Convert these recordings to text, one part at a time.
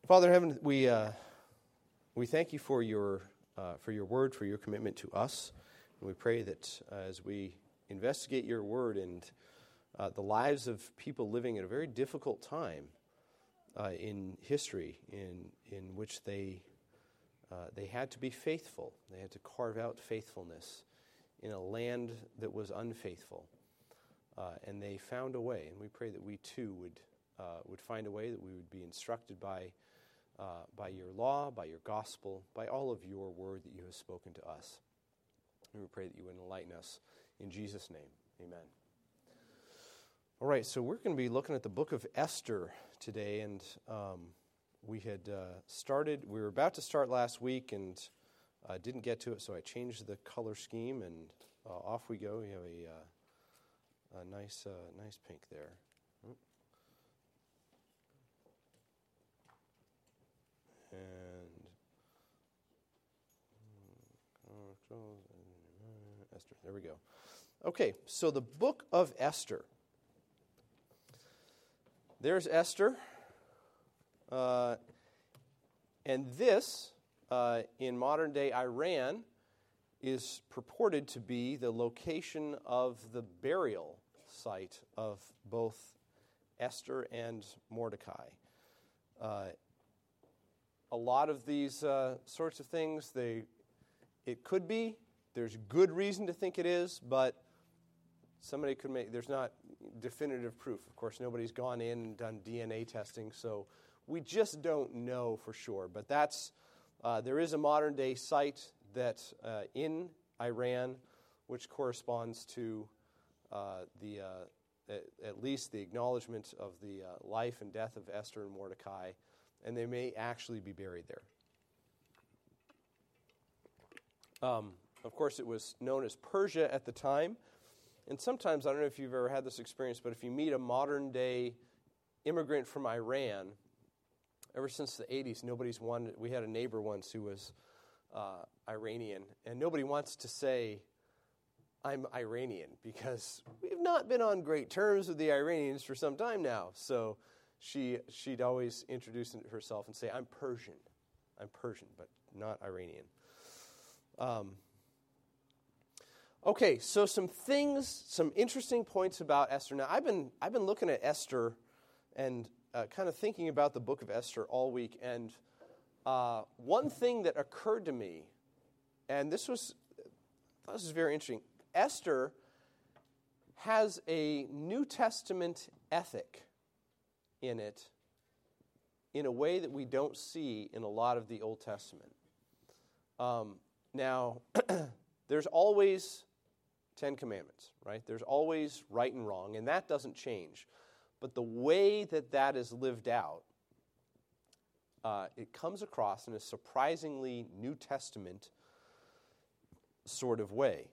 Father in heaven, we thank you for your word, for your commitment to us. And we pray that as we investigate your word and the lives of people living at a very difficult time in history, in which they had to be faithful, they had to carve out faithfulness in a land that was unfaithful, and they found a way. And we pray that we too would find a way, that we would be instructed by your law, by your gospel, by all of your word that you have spoken to us. And we pray that you would enlighten us. In Jesus' name, amen. All right, so we're going to be looking at the book of Esther today, and we were about to start last week and didn't get to it, so I changed the color scheme, and off we go. We have a nice pink there. And Esther, there we go. Okay, so the book of Esther. There's Esther. And this, in modern-day Iran, is purported to be the location of the burial site of both Esther and Mordecai. A lot of these sorts of things, it could be. There's good reason to think it is, but somebody could there's not definitive proof. Of course, nobody's gone in and done DNA testing, so we just don't know for sure. But there is a modern-day site that in Iran, which corresponds to at least the acknowledgement of the life and death of Esther and Mordecai, and they may actually be buried there. Of course, it was known as Persia at the time. And sometimes, I don't know if you've ever had this experience, but if you meet a modern-day immigrant from Iran, ever since the 80s, nobody's wanted. We had a neighbor once who was Iranian, and nobody wants to say, I'm Iranian, because we've not been on great terms with the Iranians for some time now. So she'd always introduce herself and say, I'm Persian, but not Iranian. Okay, so some interesting points about Esther. Now, I've been looking at Esther and kind of thinking about the book of Esther all week, and one thing that occurred to me, and this was very interesting. Esther has a New Testament ethic in it in a way that we don't see in a lot of the Old Testament. Now, there's always 10 Commandments, right? There's always right and wrong, and that doesn't change. But the way that is lived out, it comes across in a surprisingly New Testament sort of way.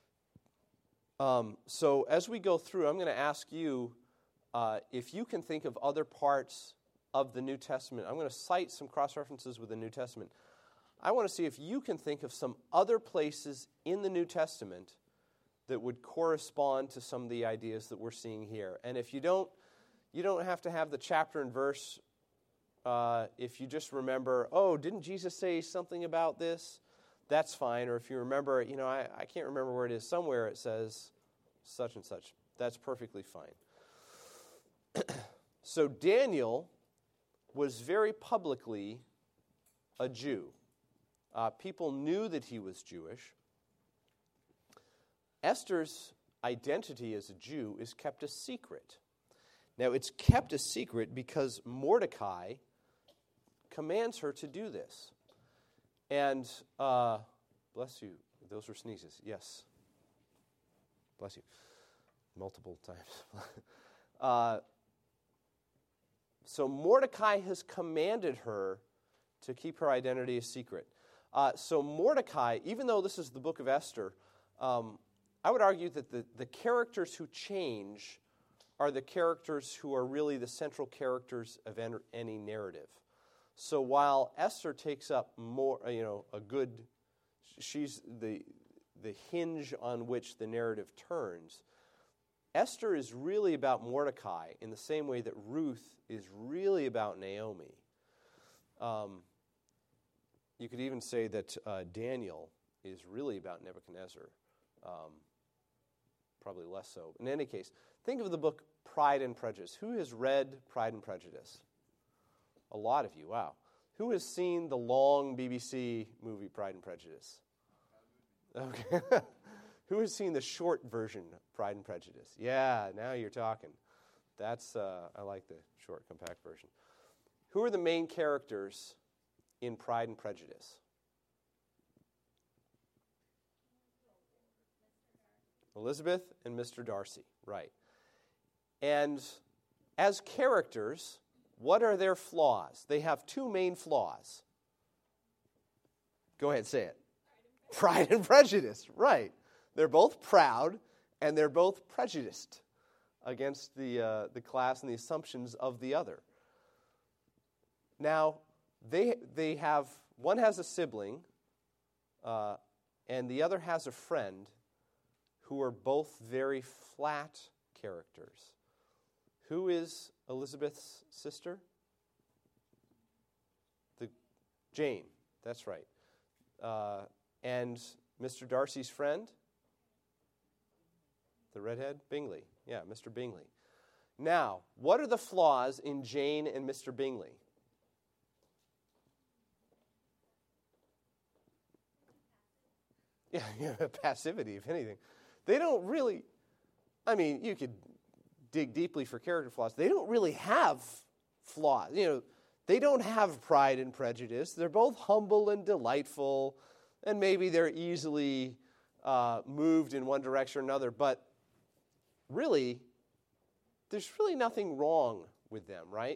So as we go through, I'm going to ask you if you can think of other parts of the New Testament. I'm going to cite some cross-references with the New Testament. I want to see if you can think of some other places in the New Testament that would correspond to some of the ideas that we're seeing here. And if you don't have to have the chapter and verse. If you just remember, didn't Jesus say something about this? That's fine. Or if you remember, I can't remember where it is. Somewhere it says such and such. That's perfectly fine. So Daniel was very publicly a Jew. People knew that he was Jewish. Esther's identity as a Jew is kept a secret. Now, it's kept a secret because Mordecai commands her to do this. And, bless you, those were sneezes. Yes. Bless you. Multiple times. So Mordecai has commanded her to keep her identity a secret. So Mordecai, even though this is the book of Esther, I would argue that the characters who change are the characters who are really the central characters of any narrative. So while Esther takes up more, she's the hinge on which the narrative turns, Esther is really about Mordecai in the same way that Ruth is really about Naomi. You could even say that Daniel is really about Nebuchadnezzar. Probably less so. In any case, think of the book Pride and Prejudice. Who has read Pride and Prejudice? A lot of you, wow. Who has seen the long BBC movie Pride and Prejudice? Okay. Who has seen the short version of Pride and Prejudice? Yeah, now you're talking. That's I like the short, compact version. Who are the main characters in Pride and Prejudice? Elizabeth and Mr. Darcy, right. And as characters, what are their flaws? They have two main flaws. Go ahead, say it. Pride and prejudice, right. They're both proud, and they're both prejudiced against the class and the assumptions of the other. Now, they have, one has a sibling, and the other has a friend who are both very flat characters. Who is Elizabeth's sister? Jane, that's right. And Mr. Darcy's friend? The redhead? Bingley. Yeah, Mr. Bingley. Now, what are the flaws in Jane and Mr. Bingley? Yeah, passivity, if anything. They don't really, I mean, you could dig deeply for character flaws. They don't really have flaws. You know, they don't have pride and prejudice. They're both humble and delightful, and maybe they're easily moved in one direction or another. But really, there's really nothing wrong with them, right?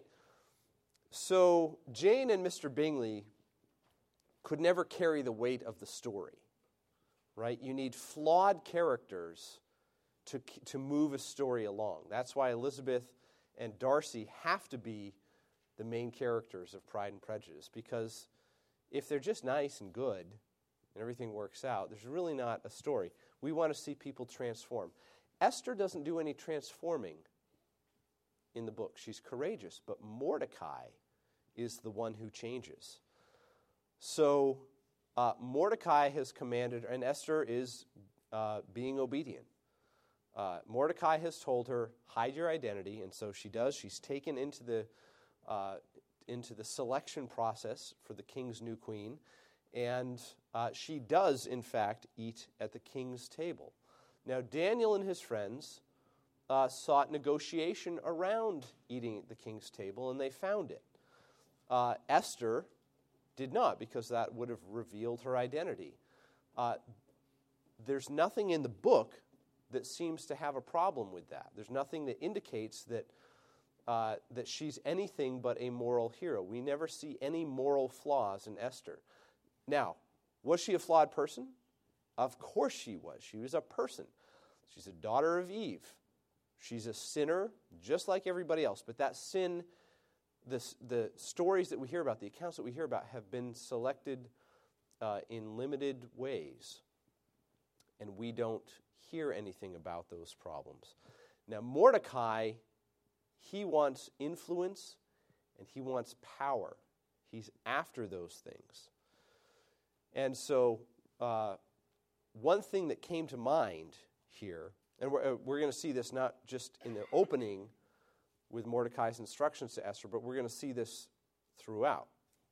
So Jane and Mr. Bingley could never carry the weight of the story, right? You need flawed characters to move a story along. That's why Elizabeth and Darcy have to be the main characters of Pride and Prejudice, because if they're just nice and good and everything works out, there's really not a story. We want to see people transform. Esther doesn't do any transforming in the book. She's courageous, but Mordecai is the one who changes. So Mordecai has commanded, and Esther is being obedient. Mordecai has told her, hide your identity, and so she does. She's taken into the selection process for the king's new queen, and she does, in fact, eat at the king's table. Now, Daniel and his friends sought negotiation around eating at the king's table, and they found it. Esther did not, because that would have revealed her identity. There's nothing in the book that seems to have a problem with that. There's nothing that indicates that she's anything but a moral hero. We never see any moral flaws in Esther. Now, was she a flawed person? Of course she was. She was a person. She's a daughter of Eve. She's a sinner just like everybody else. But that sin, the stories that we hear about, the accounts that we hear about have been selected in limited ways. And we don't hear anything about those problems. Now, Mordecai, he wants influence and he wants power. He's after those things. And so one thing that came to mind here, and we're going to see this not just in the opening with Mordecai's instructions to Esther, but we're going to see this throughout.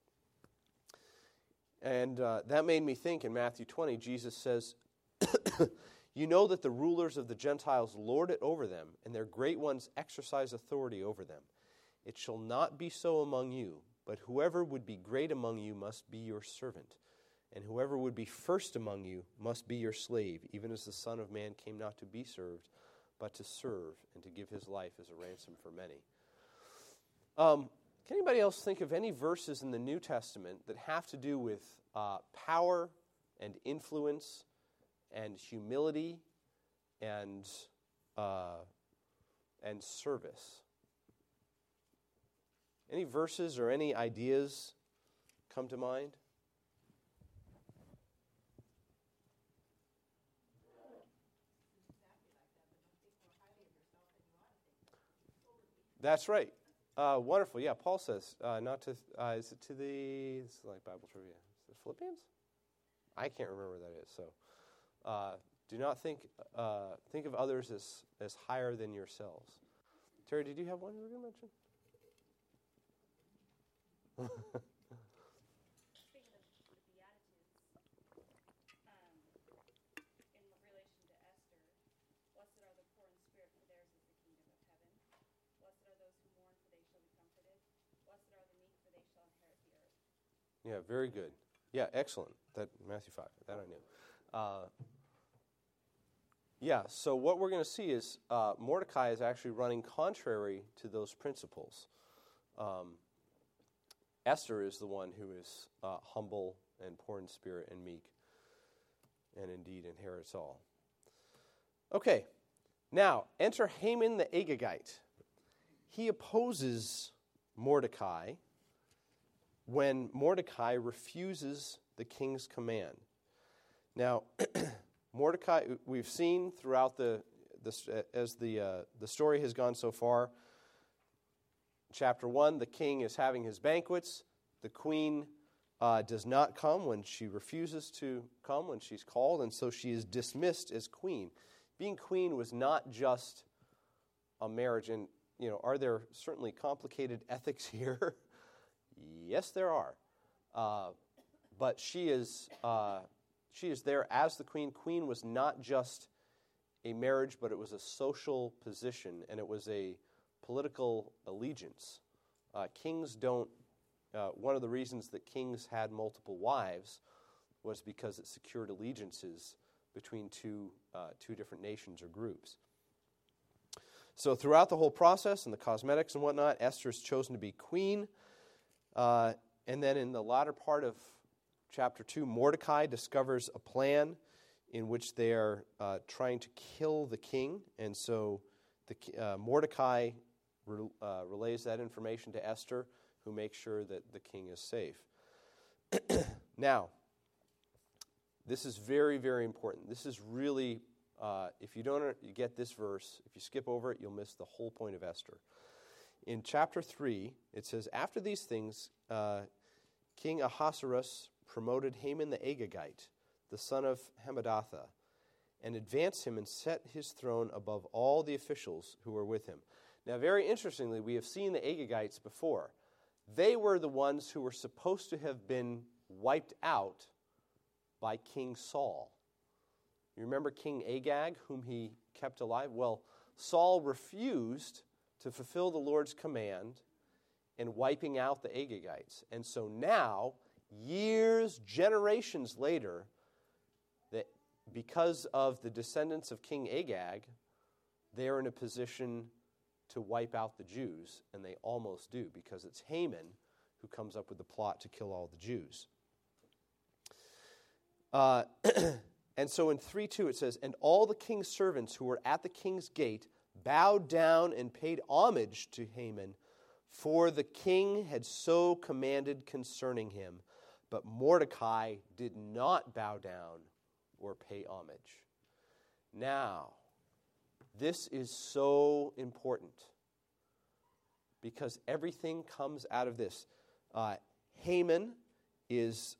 And that made me think in Matthew 20, Jesus says, you know that the rulers of the Gentiles lord it over them, and their great ones exercise authority over them. It shall not be so among you, but whoever would be great among you must be your servant, and whoever would be first among you must be your slave, even as the Son of Man came not to be served, but to serve and to give his life as a ransom for many. Can anybody else think of any verses in the New Testament that have to do with power and influence and humility and service? Any verses or any ideas come to mind? That's right. Wonderful. Yeah, Paul says, not to, is it to the, it's like Bible trivia, is it Philippians? I can't remember what that is. So do not think of others as higher than yourselves. Terry, did you have one you were going to mention? Speaking of the Beatitudes, in relation to Esther, blessed are the poor in spirit, for theirs is the kingdom of heaven. Blessed are those who mourn, for they shall be comforted. Blessed are the meek, for they shall inherit the earth. Yeah, very good. Yeah, excellent. That Matthew 5, that I knew. So what we're going to see is Mordecai is actually running contrary to those principles. Esther is the one who is humble and poor in spirit and meek, and indeed inherits all. Okay, now enter Haman the Agagite. He opposes Mordecai when Mordecai refuses the king's command. Now, Mordecai, we've seen throughout as the story has gone so far. Chapter 1, the king is having his banquets. The queen does not come when she refuses to come when she's called, and so she is dismissed as queen. Being queen was not just a marriage, and are there certainly complicated ethics here? Yes, there are. But she is there as the queen. Queen was not just a marriage, but it was a social position, and it was a political allegiance. Kings don't. One of the reasons that kings had multiple wives was because it secured allegiances between two different nations or groups. So throughout the whole process and the cosmetics and whatnot, Esther is chosen to be queen. And then in the latter part of chapter 2, Mordecai discovers a plan in which they are trying to kill the king. And so Mordecai relays that information to Esther, who makes sure that the king is safe. Now, this is very, very important. This is really, if you don't get this verse, if you skip over it, you'll miss the whole point of Esther. In chapter 3, it says, after these things, King Ahasuerus promoted Haman the Agagite, the son of Hammedatha, and advanced him and set his throne above all the officials who were with him. Now, very interestingly, we have seen the Agagites before. They were the ones who were supposed to have been wiped out by King Saul. You remember King Agag, whom he kept alive? Well, Saul refused to fulfill the Lord's command in wiping out the Agagites. And so now, generations later, that because of the descendants of King Agag, they're in a position to wipe out the Jews, and they almost do, because it's Haman who comes up with the plot to kill all the Jews. And so in 3:2 it says, and all the king's servants who were at the king's gate bowed down and paid homage to Haman, for the king had so commanded concerning him. But Mordecai did not bow down or pay homage. Now, this is so important because everything comes out of this. Haman is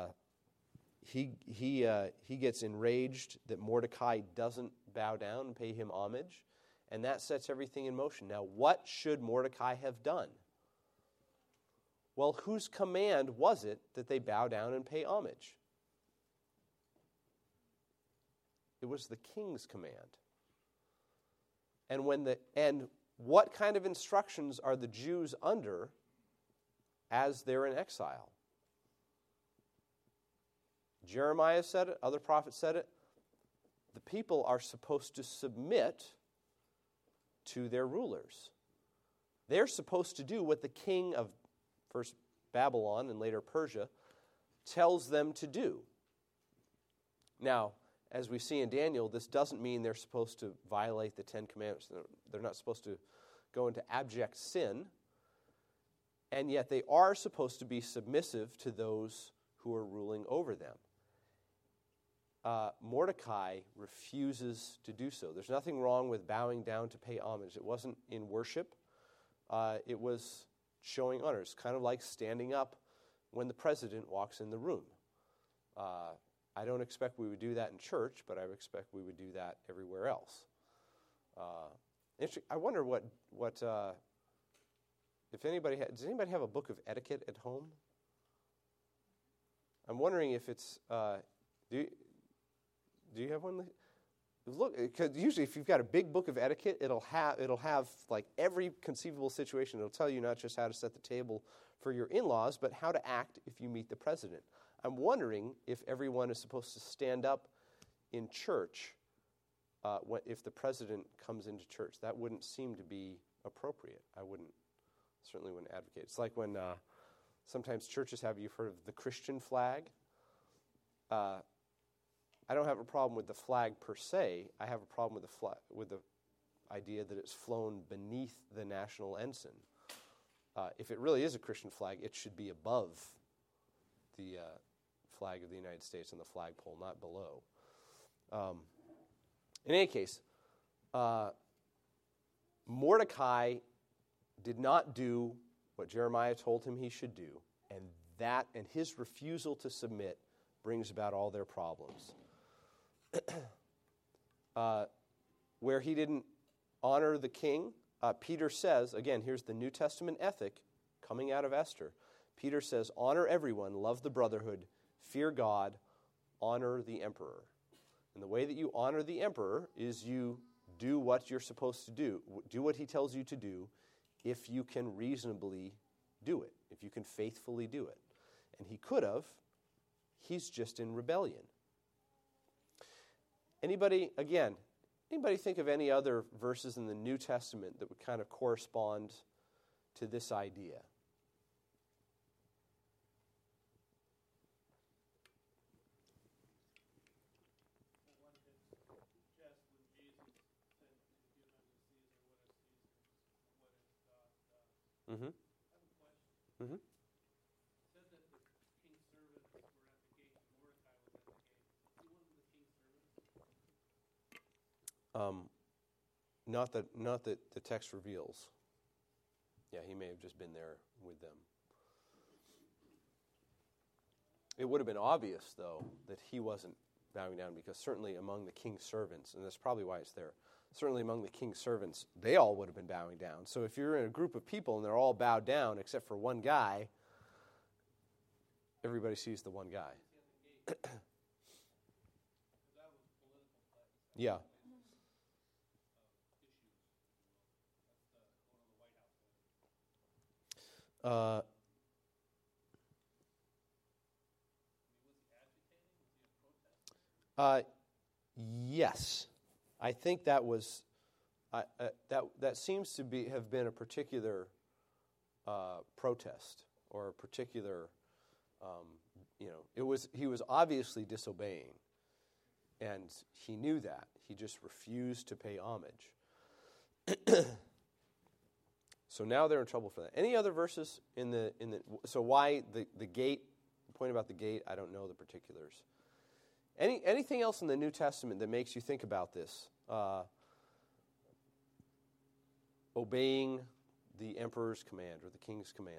he gets enraged that Mordecai doesn't bow down and pay him homage, and that sets everything in motion. Now, what should Mordecai have done? Well, whose command was it that they bow down and pay homage? It was the king's command. And what kind of instructions are the Jews under as they're in exile? Jeremiah said it, other prophets said it. The people are supposed to submit to their rulers. They're supposed to do what the king of first Babylon and later Persia tells them to do. Now, as we see in Daniel, this doesn't mean they're supposed to violate the Ten Commandments. They're not supposed to go into abject sin, and yet they are supposed to be submissive to those who are ruling over them. Mordecai refuses to do so. There's nothing wrong with bowing down to pay homage. It wasn't in worship. it was showing honor. It's kind of like standing up when the president walks in the room. I don't expect we would do that in church, but I would expect we would do that everywhere else. I wonder what if anybody does anybody have a book of etiquette at home? I'm wondering if it's do you have one? Look, because usually if you've got a big book of etiquette, it'll have like every conceivable situation. It'll tell you not just how to set the table for your in-laws, but how to act if you meet the president. I'm wondering if everyone is supposed to stand up in church if the president comes into church. That wouldn't seem to be appropriate. Certainly wouldn't advocate. It's like when sometimes churches have, you've heard of the Christian flag. I don't have a problem with the flag per se. I have a problem with the idea that it's flown beneath the national ensign. If it really is a Christian flag, it should be above the flag of the United States on the flagpole, not below. In any case, Mordecai did not do what Jeremiah told him he should do, and his refusal to submit brings about all their problems. Where he didn't honor the king, Peter says, again, here's the New Testament ethic coming out of Esther. Peter says, honor everyone, love the brotherhood, fear God, honor the emperor. And the way that you honor the emperor is you do what you're supposed to do. Do what he tells you to do if you can reasonably do it, if you can faithfully do it. And he could have. He's just in rebellion. Anybody think of any other verses in the New Testament that would kind of correspond to this idea? Mm-hmm. Mm-hmm. It said that the king's servants were at the gate, Mordecai was at the gate. Was he one of the king's servants? Not that the text reveals. Yeah, he may have just been there with them. It would have been obvious, though, that he wasn't bowing down, because certainly among the king's servants, and that's probably why it's there, certainly among the king's servants, they all would have been bowing down. So if you're in a group of people and they're all bowed down except for one guy, everybody sees the one guy. Yeah. Yes. I think that was that seems to have been a particular protest, or a particular he was obviously disobeying, and he knew that. He just refused to pay homage. So now they're in trouble for that. Any other verses in the so why the gate? The point about the gate, I don't know the particulars. Anything else in the New Testament that makes you think about this? Obeying the emperor's command or the king's command.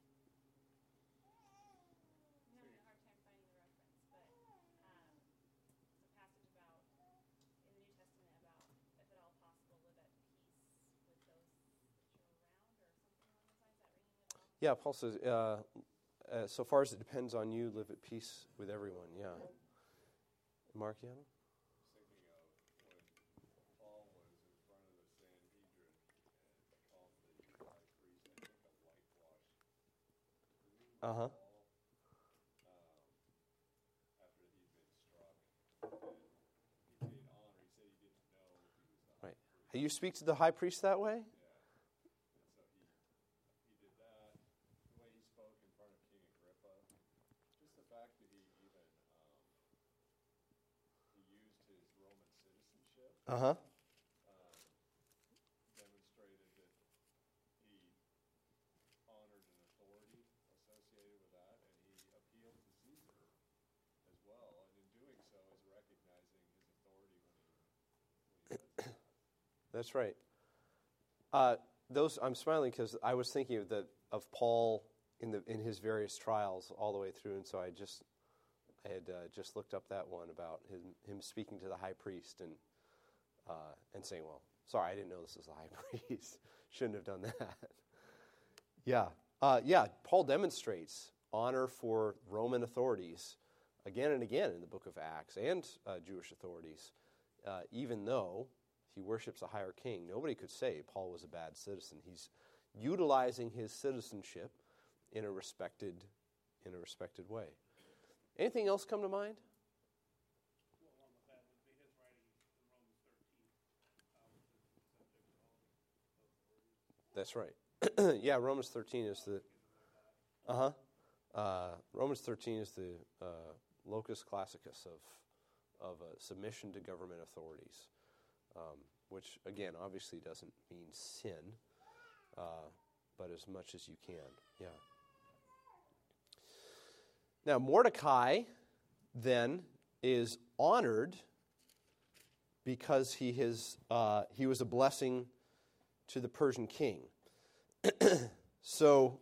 I'm having a hard time finding the reference, but there's a passage about in the New Testament about, if at all possible, live at peace with those that you're around, or something along those lines. Is that ringing a bell? Yeah, Paul says, so far as it depends on you, live at peace with everyone. Yeah. Mark, you have it? Thinking of when Paul was in front of the Sanhedrin and called the high priest, I think, a whitewash. Uh-huh. After he'd been struck, and he paid honor. He said he didn't know he was the high priest. You speak to the high priest that way? Yeah. And so he did that. The way he spoke in front of King Agrippa, just the fact that he even he used his Roman citizenship. Uh-huh. Demonstrated that he honored an authority associated with that, and he appealed to Caesar as well, and in doing so is recognizing his authority when he does that. That's right. I'm smiling because I was thinking of Paul in his various trials all the way through, and so I had just looked up that one about him speaking to the high priest and saying, "Well, sorry, I didn't know this was the high priest. Shouldn't have done that." Yeah. Paul demonstrates honor for Roman authorities again and again in the book of Acts and Jewish authorities, even though he worships a higher king. Nobody could say Paul was a bad citizen. He's utilizing his citizenship in a respected way. Anything else come to mind? Well, along with that would be his writings in Romans 13. That's right. Yeah, Romans 13 is the Romans 13 is the locus classicus of submission to government authorities, which again obviously doesn't mean sin, but as much as you can. Yeah. Now Mordecai then is honored because he was a blessing to the Persian king. So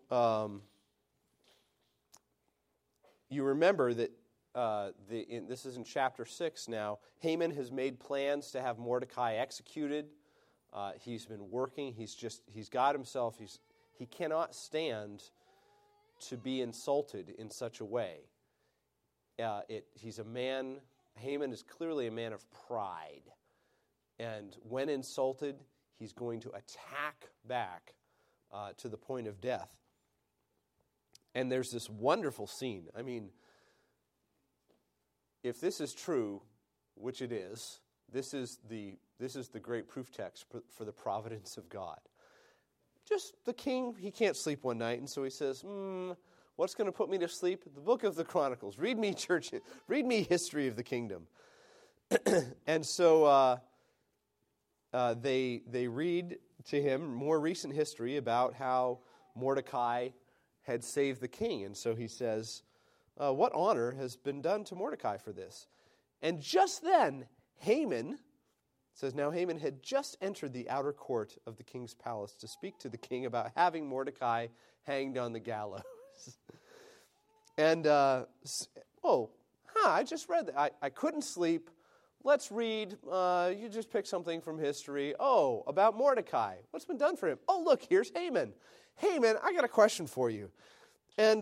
you remember that this is in chapter 6 now. Haman has made plans to have Mordecai executed. He's been working. He's got himself. He cannot stand to be insulted in such a way. He's a man. Haman is clearly a man of pride, and when insulted, he's going to attack back to the point of death. And there's this wonderful scene. I mean, if this is true, which it is, this is the great proof text for the providence of God. Just the king, he can't sleep one night, and so he says, what's going to put me to sleep? The book of the Chronicles. Read me history of the kingdom. And so they read to him more recent history about how Mordecai had saved the king. And so he says, what honor has been done to Mordecai for this? And just then, Haman says, now Haman had just entered the outer court of the king's palace to speak to the king about having Mordecai hanged on the gallows. And, I just read that. I couldn't sleep. Let's read. You just pick something from history. Oh, about Mordecai. What's been done for him? Oh, look, here's Haman. Haman, I got a question for you. And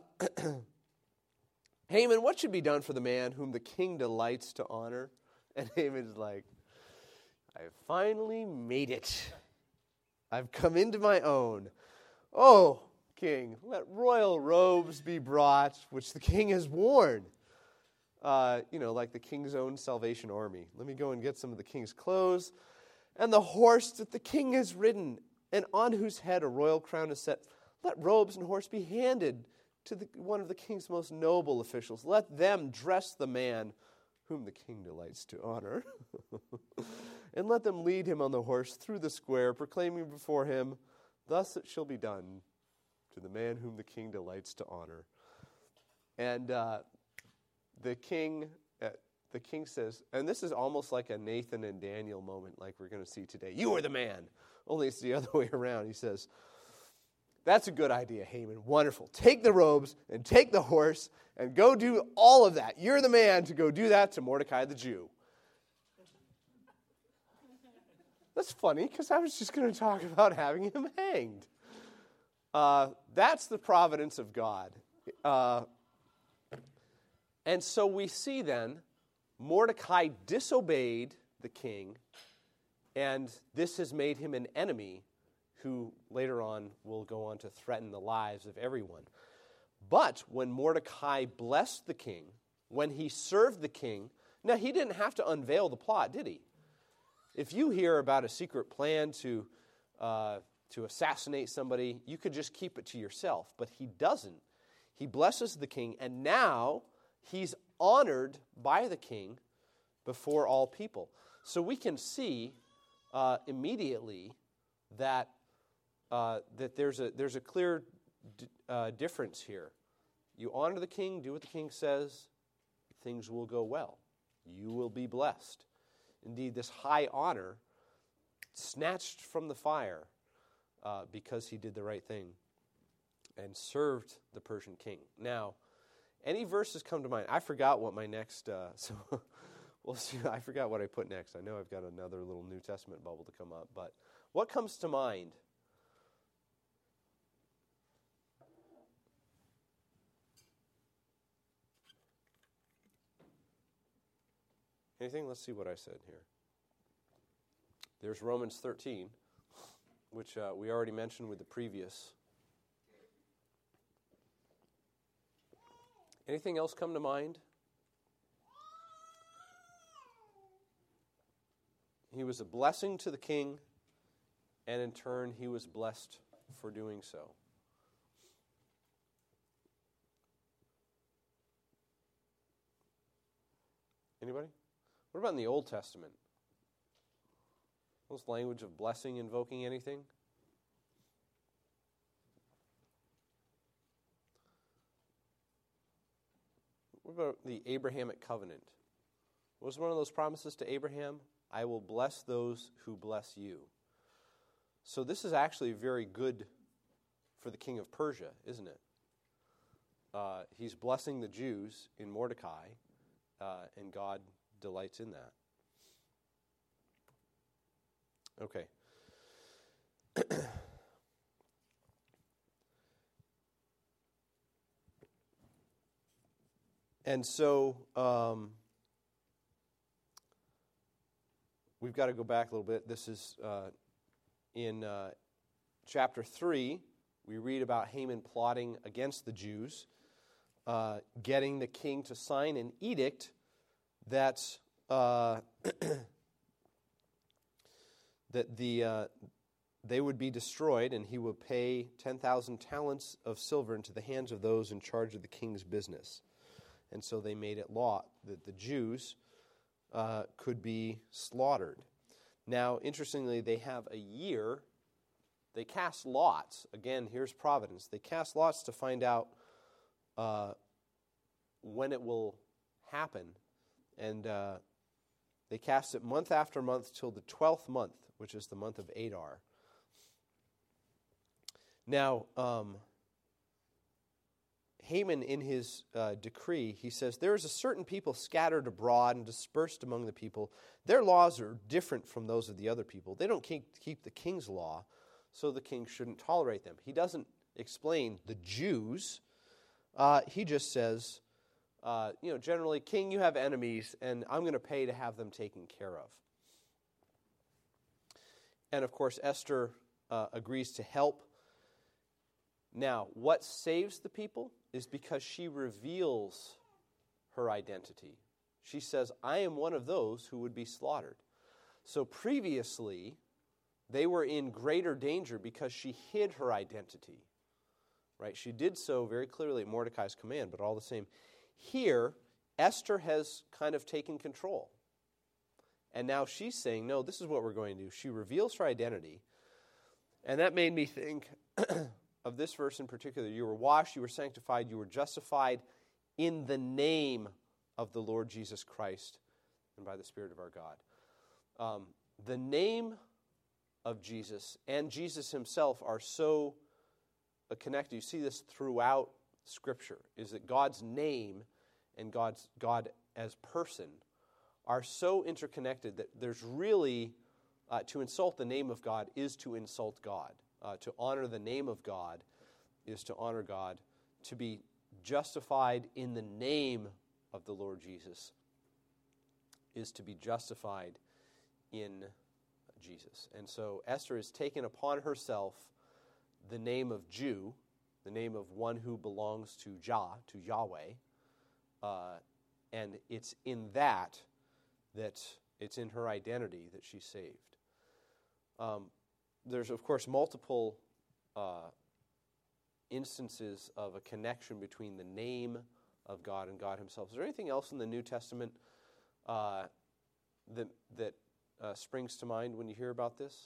Haman, what should be done for the man whom the king delights to honor? And Haman's like, I've finally made it. I've come into my own. Oh, king, let royal robes be brought, which the king has worn. Like the king's own Salvation Army. Let me go and get some of the king's clothes. And the horse that the king has ridden, and on whose head a royal crown is set. Let robes and horse be handed to one of the king's most noble officials. Let them dress the man whom the king delights to honor. And let them lead him on the horse through the square, proclaiming before him, thus it shall be done to the man whom the king delights to honor. And the king says, and this is almost like a Nathan and Daniel moment like we're going to see today. You are the man. Only it's the other way around. He says, that's a good idea, Haman. Wonderful. Take the robes and take the horse and go do all of that. You're the man to go do that to Mordecai the Jew. That's funny because I was just going to talk about having him hanged. That's the providence of God. And so we see then Mordecai disobeyed the king, and this has made him an enemy who later on will go on to threaten the lives of everyone. But when Mordecai blessed the king, when he served the king, now he didn't have to unveil the plot, did he? If you hear about a secret plan to assassinate somebody, you could just keep it to yourself. But he doesn't. He blesses the king, and now he's honored by the king before all people. So we can see immediately that there's a clear difference here. You honor the king, do what the king says, things will go well. You will be blessed. Indeed, this high honor, snatched from the fire, because he did the right thing and served the Persian king. Now, any verses come to mind? I forgot what my next, so we'll see. I forgot what I put next. I know I've got another little New Testament bubble to come up, but what comes to mind? Anything? Let's see what I said here. There's Romans 13, which we already mentioned with the previous. Anything else come to mind? He was a blessing to the king, and in turn, he was blessed for doing so. Anybody? What about in the Old Testament? Was language of blessing invoking anything? What about the Abrahamic covenant? What was one of those promises to Abraham? I will bless those who bless you. So this is actually very good for the king of Persia, isn't it? He's blessing the Jews in Mordecai, and God delights in that. Okay. And so we've got to go back a little bit. This is in chapter 3. We read about Haman plotting against the Jews, getting the king to sign an edict that they would be destroyed, and he would pay 10,000 talents of silver into the hands of those in charge of the king's business. And so they made it law that the Jews could be slaughtered. Now, interestingly, they have a year. They cast lots. Again, here's providence. They cast lots to find out when it will happen. And they cast it month after month till the 12th month, which is the month of Adar. Now, Haman, in his decree, he says, there is a certain people scattered abroad and dispersed among the people. Their laws are different from those of the other people. They don't keep the king's law, so the king shouldn't tolerate them. He doesn't explain the Jews. He just says, generally, king, you have enemies, and I'm going to pay to have them taken care of. And, of course, Esther agrees to help. Now, what saves the people is because she reveals her identity. She says, I am one of those who would be slaughtered. So previously, they were in greater danger because she hid her identity. Right? She did so very clearly at Mordecai's command, but all the same. Here, Esther has kind of taken control. And now she's saying, no, this is what we're going to do. She reveals her identity. And that made me think of this verse in particular. You were washed, you were sanctified, you were justified in the name of the Lord Jesus Christ and by the Spirit of our God. The name of Jesus and Jesus himself are so connected. You see this throughout Scripture, is that God's name and God as person are so interconnected that there's really, to insult the name of God is to insult God. To honor the name of God is to honor God. To be justified in the name of the Lord Jesus is to be justified in Jesus. And so Esther has taken upon herself the name of Jew, the name of one who belongs to Yahweh, and it's in that it's in her identity that she's saved. There's, of course, multiple instances of a connection between the name of God and God himself. Is there anything else in the New Testament that springs to mind when you hear about this?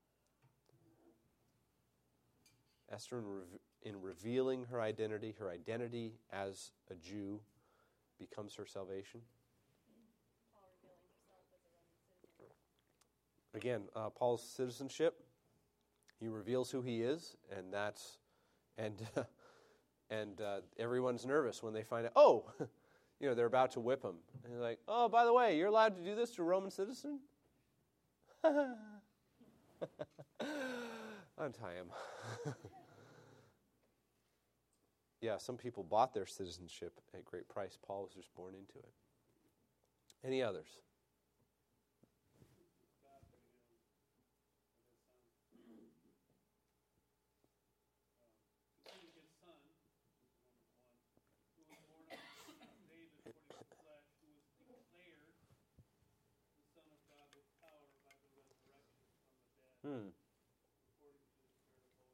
Esther, in revealing her identity as a Jew becomes her salvation. Paul revealing himself as a Roman citizen. Again, Paul's citizenship, He reveals who he is, and everyone's nervous when they find out, oh, they're about to whip him. And they're like, oh, by the way, you're allowed to do this to a Roman citizen? Untie him. Yeah, some people bought their citizenship at great price. Paul was just born into it. Any others? His son, who was born of David according to the flesh, who was declared the Son of God with power by the resurrection from the dead, according to the Spirit of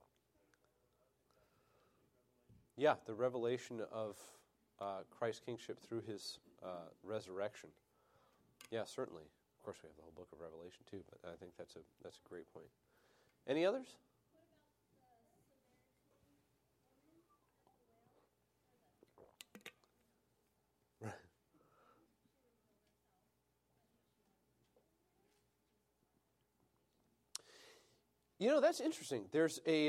Revelation. Yeah, the revelation of Christ's kingship through his resurrection. Yeah, certainly. Of course, we have the whole book of Revelation too, but I think that's a great point. Any others? That's interesting. There's a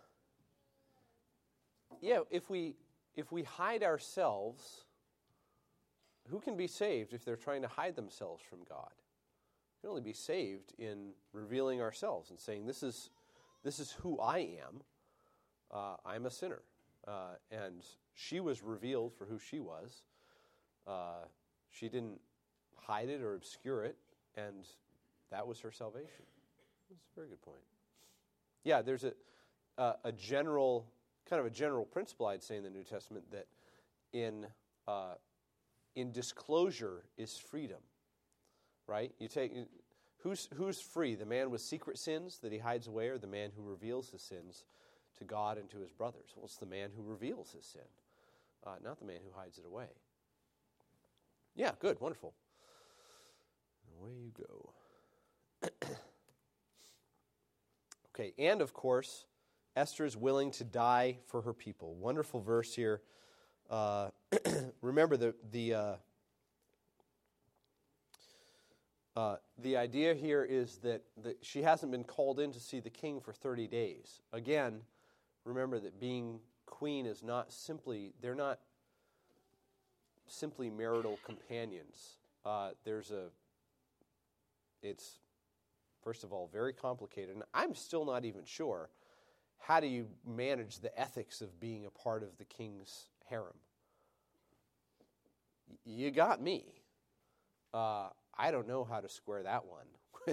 if we hide ourselves, who can be saved if they're trying to hide themselves from God? We can only be saved in revealing ourselves and saying, this is who I am. I'm a sinner. And she was revealed for who she was. She didn't hide it or obscure it, and that was her salvation. That's a very good point. Yeah, there's a general principle, I'd say, in the New Testament that in disclosure is freedom, right? You take who's free? The man with secret sins that he hides away, or the man who reveals his sins to God and to his brothers? Well, it's the man who reveals his sin, not the man who hides it away. Yeah, good, wonderful. Away you go. Okay, and of course, Esther is willing to die for her people. Wonderful verse here. Remember, the idea here is that she hasn't been called in to see the king for 30 days. Again, remember that being queen is not simply, they're not simply marital companions. It's, first of all, very complicated. And I'm still not even sure, how do you manage the ethics of being a part of the king's harem? You got me. I don't know how to square that one.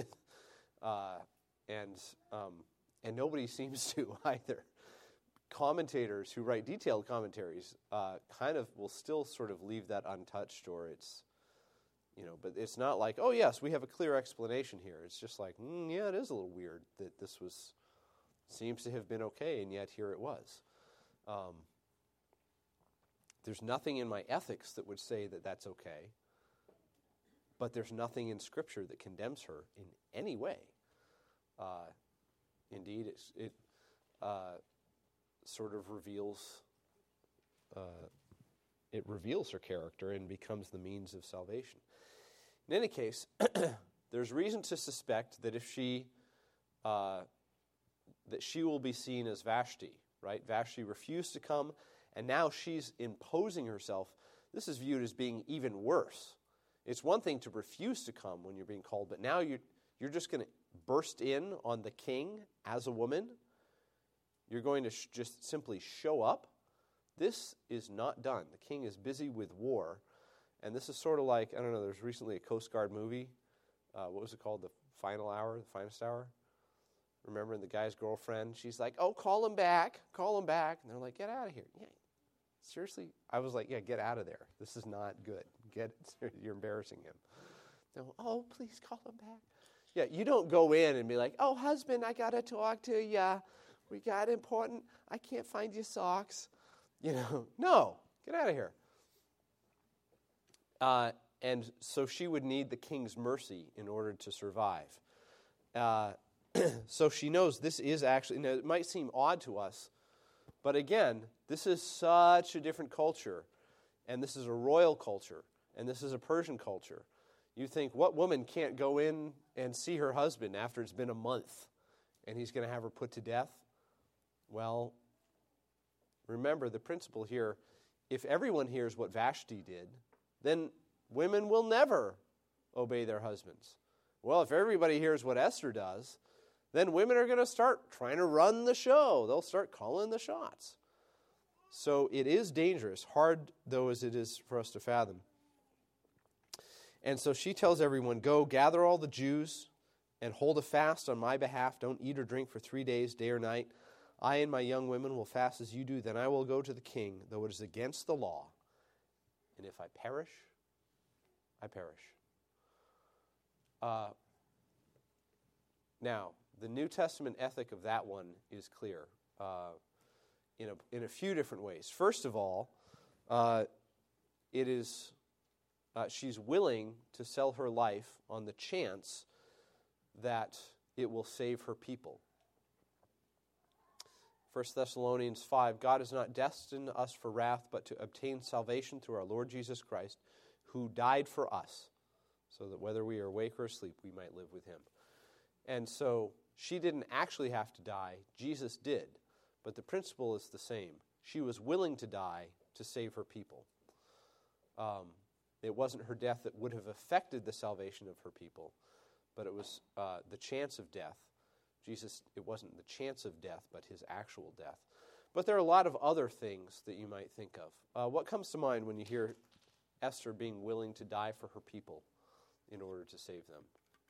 And nobody seems to either. Commentators who write detailed commentaries kind of will still sort of leave that untouched, or it's, but it's not like, oh yes, we have a clear explanation here. It's just like, yeah, it is a little weird that this seems to have been okay, and yet here it was. There's nothing in my ethics that would say that that's okay, but there's nothing in Scripture that condemns her in any way. Indeed, it sort of reveals her character and becomes the means of salvation. In any case, there's reason to suspect that that she will be seen as Vashti, right? Vashti refused to come, and now she's imposing herself. This is viewed as being even worse. It's one thing to refuse to come when you're being called, but now you're just going to burst in on the king as a woman. You're going to just simply show up. This is not done. The king is busy with war, and this is sort of like, I don't know, there's recently a Coast Guard movie. What was it called? The Final Hour, The Finest Hour? Remember, the guy's girlfriend, she's like, oh, call him back. And they're like, get out of here. Yeah, seriously? I was like, yeah, get out of there. This is not good. You're embarrassing him. No, oh, please call him back. Yeah, you don't go in and be like, oh, husband, I got to talk to you. We got important. I can't find your socks. No, get out of here. And so she would need the king's mercy in order to survive. So she knows this is actually, it might seem odd to us, but again, this is such a different culture, and this is a royal culture, and this is a Persian culture. You think, what woman can't go in and see her husband after it's been a month and he's going to have her put to death. Well, remember the principle here. If everyone hears what Vashti did, then women will never obey their husbands. Well, if everybody hears what Esther does, then women are going to start trying to run the show. They'll start calling the shots. So it is dangerous, hard though as it is for us to fathom. And so she tells everyone, go gather all the Jews and hold a fast on my behalf. Don't eat or drink for 3 days, day or night. I and my young women will fast as you do. Then I will go to the king, though it is against the law. And if I perish, I perish. Now, the New Testament ethic of that one is clear in a few different ways. First of all, she's willing to sell her life on the chance that it will save her people. 1 Thessalonians 5, God has not destined us for wrath, but to obtain salvation through our Lord Jesus Christ, who died for us, so that whether we are awake or asleep, we might live with him. And so she didn't actually have to die. Jesus did. But the principle is the same. She was willing to die to save her people. It wasn't her death that would have affected the salvation of her people, but it was the chance of death. Jesus, it wasn't the chance of death, but his actual death. But there are a lot of other things that you might think of. What comes to mind when you hear Esther being willing to die for her people in order to save them?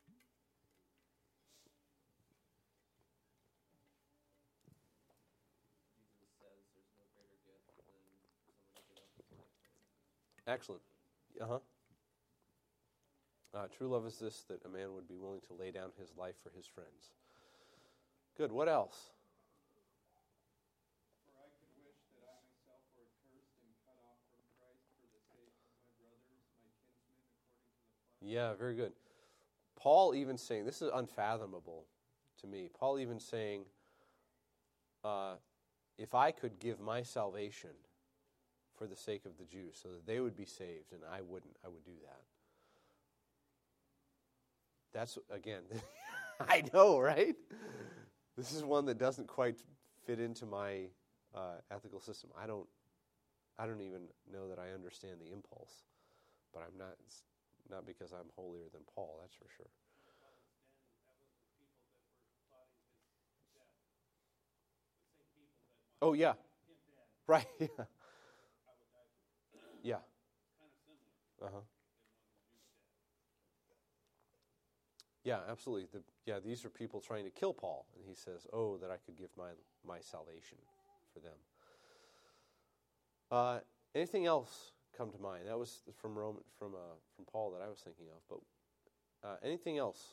Excellent. True love is this, that a man would be willing to lay down his life for his friends. Good. What else? For I could wish that I myself were accursed and cut off from Christ for the sake of my brothers, my kinsmen, according to the flesh. Yeah, very good. Paul even saying, this is unfathomable to me. Paul even saying, if I could give my salvation for the sake of the Jews, so that they would be saved, and I wouldn't, I would do that. That's, again, I know, right? This is one that doesn't quite fit into my ethical system. I don't even know that I understand the impulse, but I'm not. It's not because I'm holier than Paul. That's for sure. Oh yeah, right. Yeah. Yeah. Yeah, absolutely. These are people trying to kill Paul, and he says, "Oh, that I could give my salvation for them." Anything else come to mind? That was from Paul that I was thinking of. But anything else?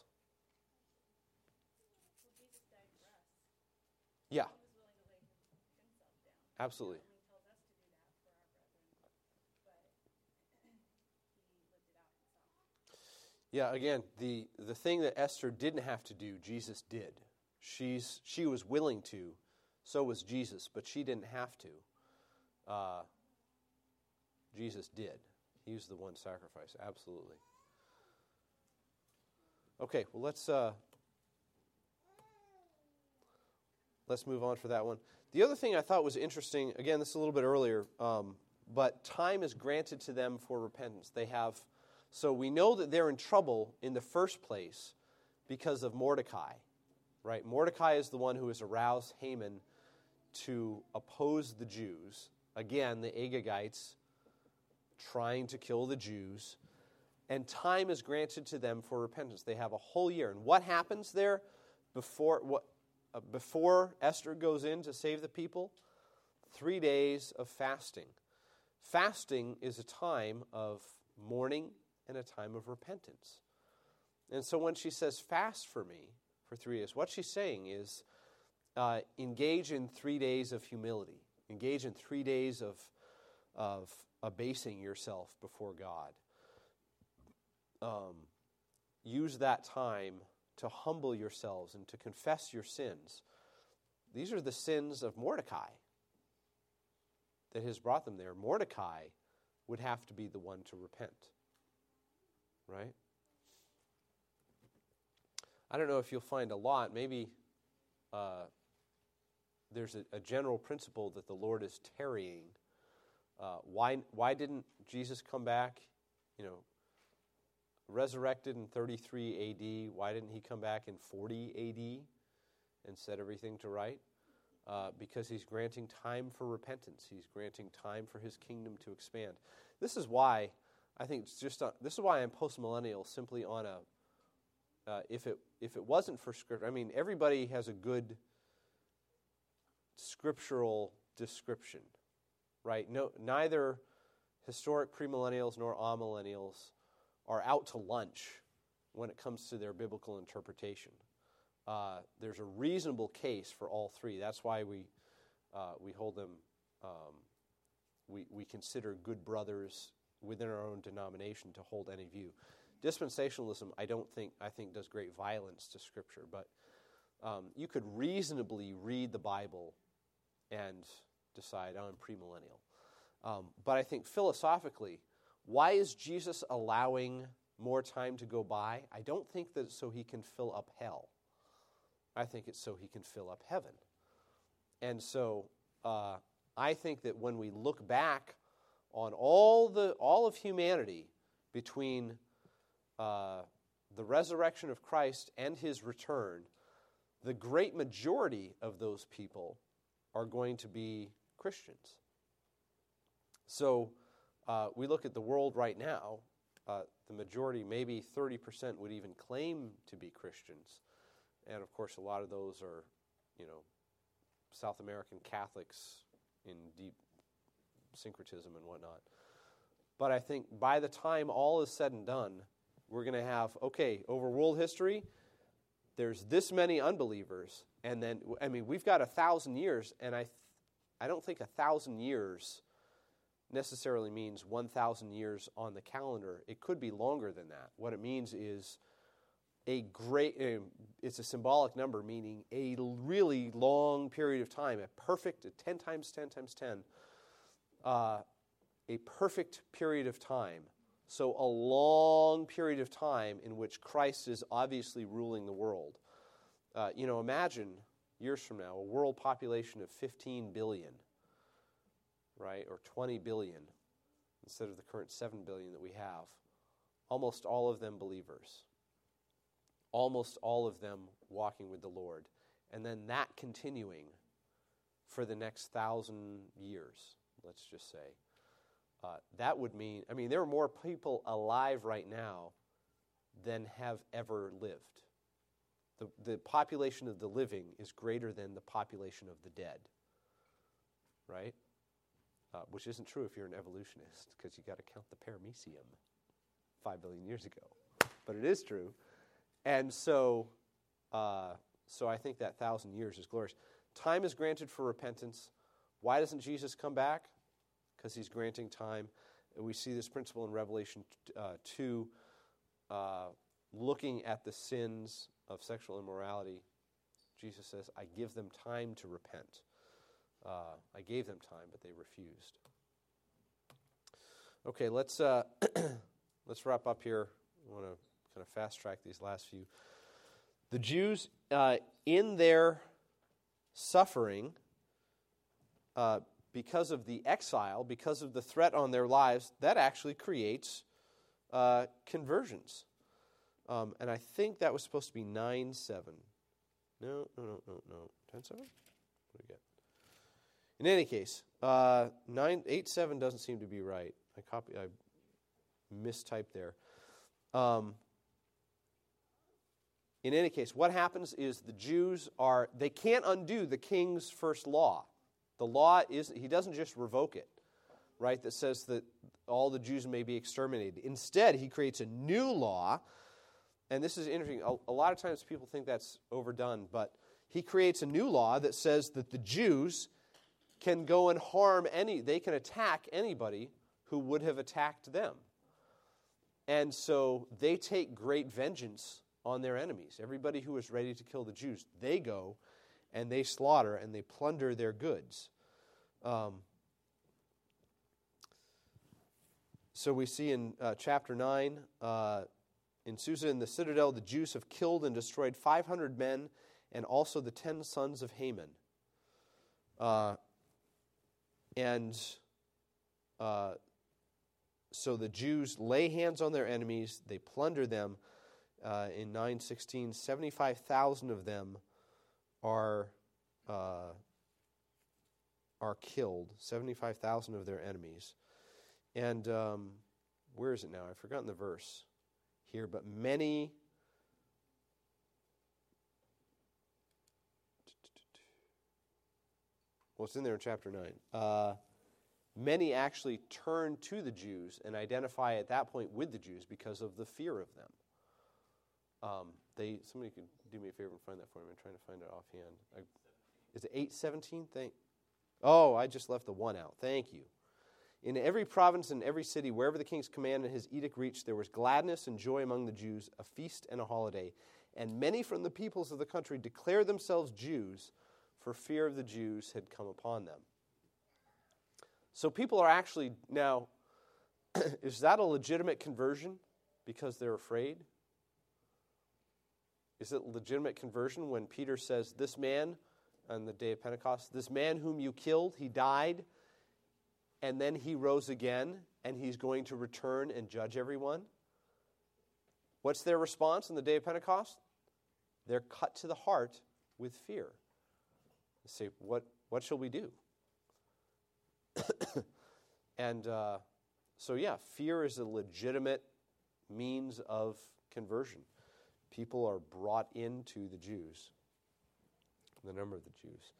Well, Jesus died for us. Yeah, He was willing to lay himself down. absolutely. He tells us to do that for our brethren, but he lived it out himself. Yeah, again, the thing that Esther didn't have to do, Jesus did. She was willing to, so was Jesus, but she didn't have to. Jesus did. He was the one sacrifice, absolutely. Okay, well let's move on for that one. The other thing I thought was interesting, again, this is a little bit earlier, but time is granted to them for repentance. So we know that they're in trouble in the first place because of Mordecai, right? Mordecai is the one who has aroused Haman to oppose the Jews. Again, the Agagites trying to kill the Jews. And time is granted to them for repentance. They have a whole year. And what happens there before Esther goes in to save the people? 3 days of fasting. Fasting is a time of mourning and a time of repentance. And so when she says, fast for me for 3 days, what she's saying is engage in 3 days of humility. Engage in 3 days of abasing yourself before God. Use that time to humble yourselves and to confess your sins. These are the sins of Mordecai that has brought them there. Mordecai would have to be the one to repent. Right? I don't know if you'll find a lot. Maybe there's a general principle that the Lord is tarrying. Why didn't Jesus come back, resurrected in 33 A.D.? Why didn't he come back in 40 A.D. and set everything to right? Because he's granting time for repentance. He's granting time for his kingdom to expand. This is why I think this is why I'm postmillennial, simply on if it wasn't for Scripture. I mean, everybody has a good scriptural description, right? No, neither historic premillennials nor amillennials are out to lunch when it comes to their biblical interpretation. There's a reasonable case for all three. That's why we hold them. We consider good brothers within our own denomination to hold any view. Dispensationalism, I think does great violence to Scripture, but you could reasonably read the Bible and decide, I'm premillennial. But I think philosophically, why is Jesus allowing more time to go by? I don't think that it's so he can fill up hell. I think it's so he can fill up heaven. And so I think that when we look back on all of humanity between the resurrection of Christ and his return, the great majority of those people are going to be Christians. So we look at the world right now, the majority, maybe 30% would even claim to be Christians. And of course, a lot of those are, South American Catholics in deep syncretism and whatnot. But I think by the time all is said and done, we're going to have, over world history, there's this many unbelievers. And then, we've got 1,000 years, and I don't think 1,000 years necessarily means 1,000 years on the calendar. It could be longer than that. What it means is it's a symbolic number, meaning a really long period of time, a perfect, 10 times 10 times 10, a perfect period of time. So a long period of time in which Christ is obviously ruling the world. Imagine years from now, a world population of 15 billion, right, or 20 billion, instead of the current 7 billion that we have. Almost all of them believers. Almost all of them walking with the Lord. And then that continuing for the next 1,000 years, let's just say. That would mean, there are more people alive right now than have ever lived. The population of the living is greater than the population of the dead, right? Which isn't true if you're an evolutionist, because you got to count the paramecium 5 billion years ago. But it is true. And so I think that 1,000 years is glorious. Time is granted for repentance. Why doesn't Jesus come back? Because he's granting time. And we see this principle in Revelation 2, looking at the sins of sexual immorality. Jesus says, I give them time to repent. I gave them time, but they refused. Okay, let's wrap up here. I want to kind of fast track these last few. The Jews, in their suffering, because of the exile, because of the threat on their lives, that actually creates conversions. And I think that was supposed to be 9-7. No. 10-7? What do we get? In any case, 8-7 doesn't seem to be right. I mistyped there. In any case, what happens is the Jews they can't undo the king's first law. The law he doesn't just revoke it, right, that says that all the Jews may be exterminated. Instead, he creates a new law, and this is interesting. A lot of times people think that's overdone, but he creates a new law that says that the Jews can go and they can attack anybody who would have attacked them. And so they take great vengeance on their enemies. Everybody who is ready to kill the Jews, they go and they slaughter and they plunder their goods. So we see in chapter 9, in Susa in the citadel, the Jews have killed and destroyed 500 men and also the 10 sons of Haman. So the Jews lay hands on their enemies, they plunder them. In 9:16, 75,000 of them are killed, 75,000 of their enemies. And where is it now? I've forgotten the verse here, but many... Well, it's in there in chapter 9. Many actually turn to the Jews and identify at that point with the Jews because of the fear of them. Somebody could do me a favor and find that for me. I'm trying to find it offhand. Is it 8:17? Oh, I just left the one out. Thank you. In every province and every city, wherever the king's command and his edict reached, there was gladness and joy among the Jews, a feast and a holiday. And many from the peoples of the country declared themselves Jews, for fear of the Jews had come upon them. So people are actually now, is that a legitimate conversion because they're afraid? Is it legitimate conversion when Peter says, this man, on the day of Pentecost, this man whom you killed, he died, and then he rose again, and he's going to return and judge everyone? What's their response on the day of Pentecost? They're cut to the heart with fear. They say, what shall we do? And fear is a legitimate means of conversion. People are brought into the Jews, the number of the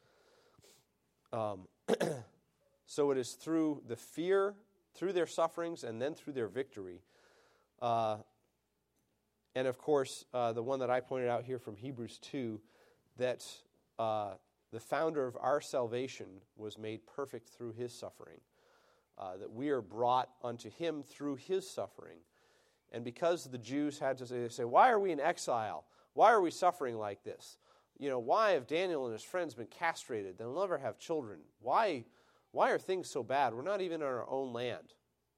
Jews. So it is through the fear, through their sufferings, and then through their victory. And of course, the one that I pointed out here from Hebrews 2, that the founder of our salvation was made perfect through his suffering. That we are brought unto him through his suffering. And because the Jews had to say, why are we in exile? Why are we suffering like this? Why have Daniel and his friends been castrated? They'll never have children. Why are things so bad? We're not even in our own land.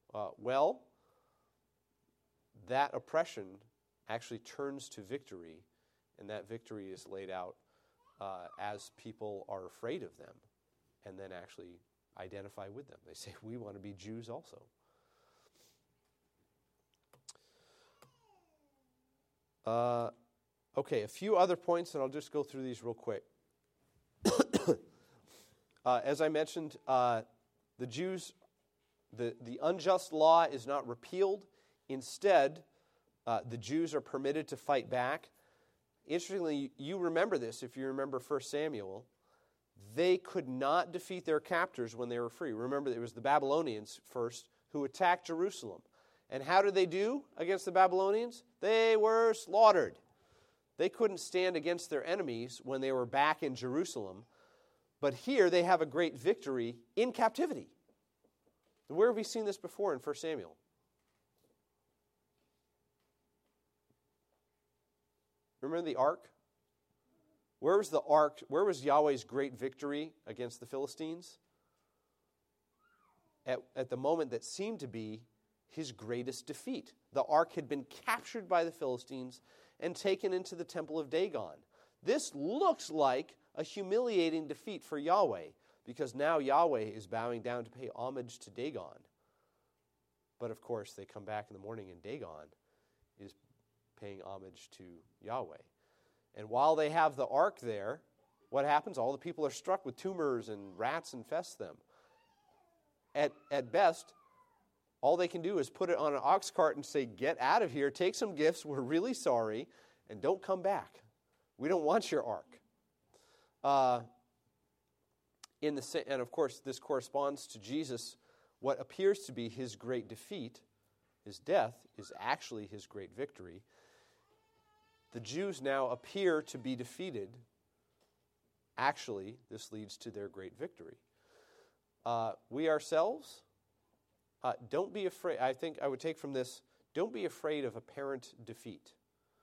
That oppression actually turns to victory, and that victory is laid out as people are afraid of them and then actually identify with them. They say, we want to be Jews also. Okay, a few other points, and I'll just go through these real quick. As I mentioned, the Jews, the unjust law is not repealed. Instead, the Jews are permitted to fight back. Interestingly, you remember this if you remember 1 Samuel. They could not defeat their captors when they were free. Remember, it was the Babylonians first who attacked Jerusalem. And how did they do against the Babylonians? They were slaughtered. They couldn't stand against their enemies when they were back in Jerusalem. But here they have a great victory in captivity. Where have we seen this before in 1 Samuel? Remember the ark? Where was the ark? Where was Yahweh's great victory against the Philistines? At the moment that seemed to be his greatest defeat. The ark had been captured by the Philistines and taken into the temple of Dagon. This looks like a humiliating defeat for Yahweh, because now Yahweh is bowing down to pay homage to Dagon. But of course, they come back in the morning and Dagon is paying homage to Yahweh. And while they have the ark there, what happens? All the people are struck with tumors and rats infest them. At best, all they can do is put it on an ox cart and say, get out of here, take some gifts, we're really sorry, and don't come back. We don't want your ark. And of course, this corresponds to Jesus. What appears to be his great defeat, his death, is actually his great victory. The Jews now appear to be defeated. Actually, this leads to their great victory. We ourselves, don't be afraid. I think I would take from this, don't be afraid of apparent defeat.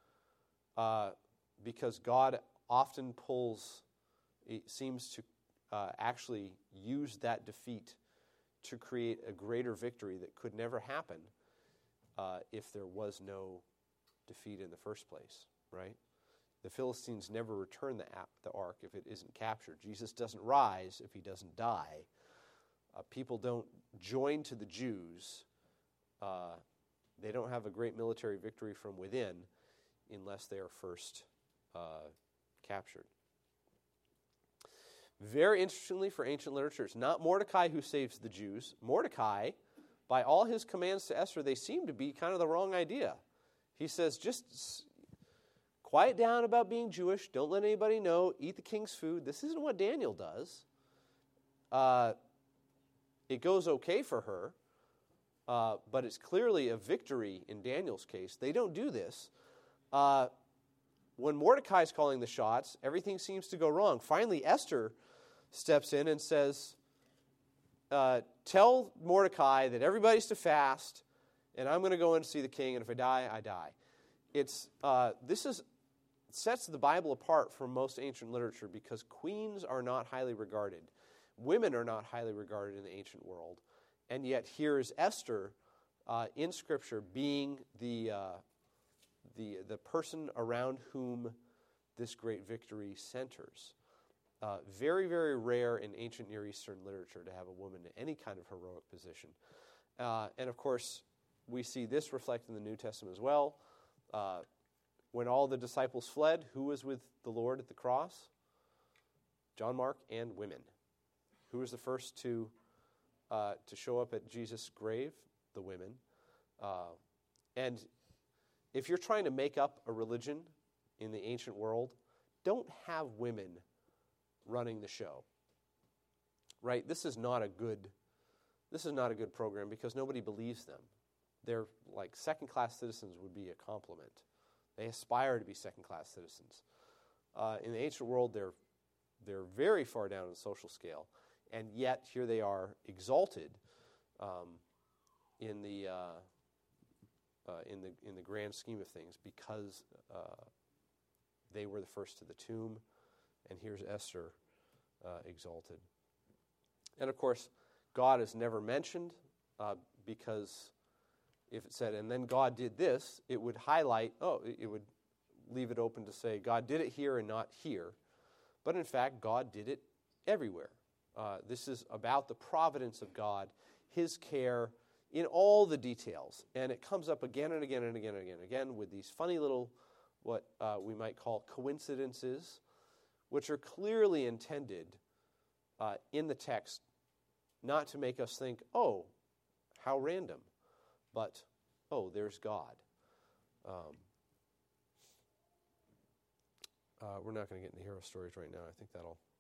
Because God often seems to actually use that defeat to create a greater victory that could never happen if there was no defeat in the first place, right? The Philistines never return the ark if it isn't captured. Jesus doesn't rise if he doesn't die. People don't join to the Jews. They don't have a great military victory from within unless they are first captured. Very interestingly for ancient literature, it's not Mordecai who saves the Jews. Mordecai, by all his commands to Esther, they seem to be kind of the wrong idea. He says, just quiet down about being Jewish. Don't let anybody know. Eat the king's food. This isn't what Daniel does. It goes okay for her, but it's clearly a victory in Daniel's case. They don't do this. When Mordecai's calling the shots, everything seems to go wrong. Finally, Esther steps in and says, tell Mordecai that everybody's to fast, and I'm going to go in to see the king, and if I die, I die. This sets the Bible apart from most ancient literature because queens are not highly regarded. Women are not highly regarded in the ancient world. And yet here is Esther in Scripture being the person around whom this great victory centers. Very, very rare in ancient Near Eastern literature to have a woman in any kind of heroic position. And of course, we see this reflected in the New Testament as well. When all the disciples fled, who was with the Lord at the cross? John Mark and women. Who was the first to show up at Jesus' grave? The women. And if you're trying to make up a religion in the ancient world, don't have women running the show. Right? This is not a good program because nobody believes them. They're like second-class citizens would be a compliment. They aspire to be second-class citizens. In the ancient world, they're very far down in the social scale, and yet here they are exalted in the grand scheme of things because they were the first to the tomb, and here's Esther exalted. And of course, God is never mentioned because if it said, and then God did this, it would highlight, it would leave it open to say, God did it here and not here. But in fact, God did it everywhere. This is about the providence of God, His care in all the details. And it comes up again and again and again and again and again with these funny little, what we might call coincidences, which are clearly intended in the text not to make us think, oh, how random. But, oh, there's God. We're not going to get into hero stories right now. I think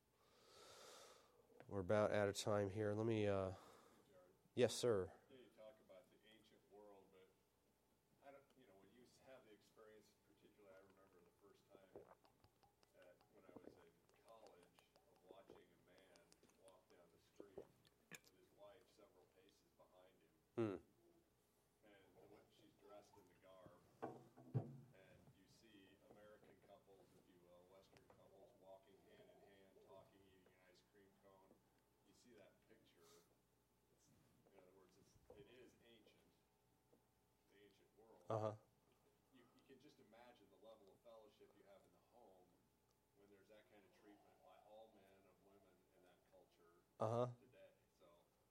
we're about out of time here. Let me, yes, sir. Yeah, you talk about the ancient world, but when you have the experience, particularly I remember the first time when I was in college of watching a man walk down the street with his wife several paces behind him. She's dressed in the garb, and you see American couples, if you will, Western couples walking hand in hand, talking, eating an ice cream cone. You see that picture. In other words, it is ancient, the ancient world. Uh-huh. You can just imagine the level of fellowship you have in the home when there's that kind of treatment by all men of women in that culture today. So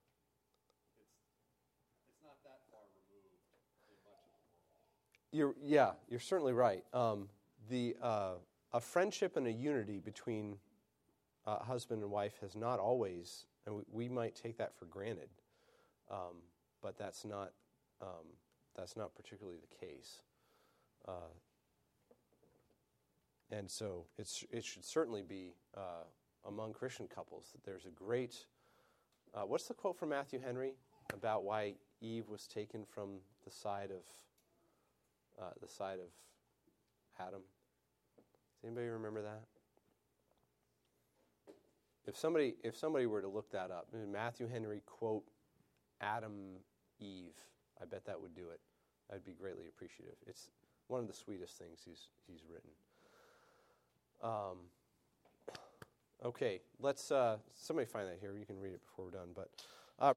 it's not that far removed in much of the world. You're certainly right. A friendship and a unity between husband and wife has not always, and we might take that for granted, but that's not particularly the case. And so it should certainly be among Christian couples that there's a great. What's the quote from Matthew Henry about why Eve was taken from the side of Adam? Does anybody remember that? If somebody were to look that up, Matthew Henry quote Adam, Eve, I bet that would do it. I'd be greatly appreciative. It's one of the sweetest things he's written. Okay, let's somebody find that here. You can read it before we're done, but.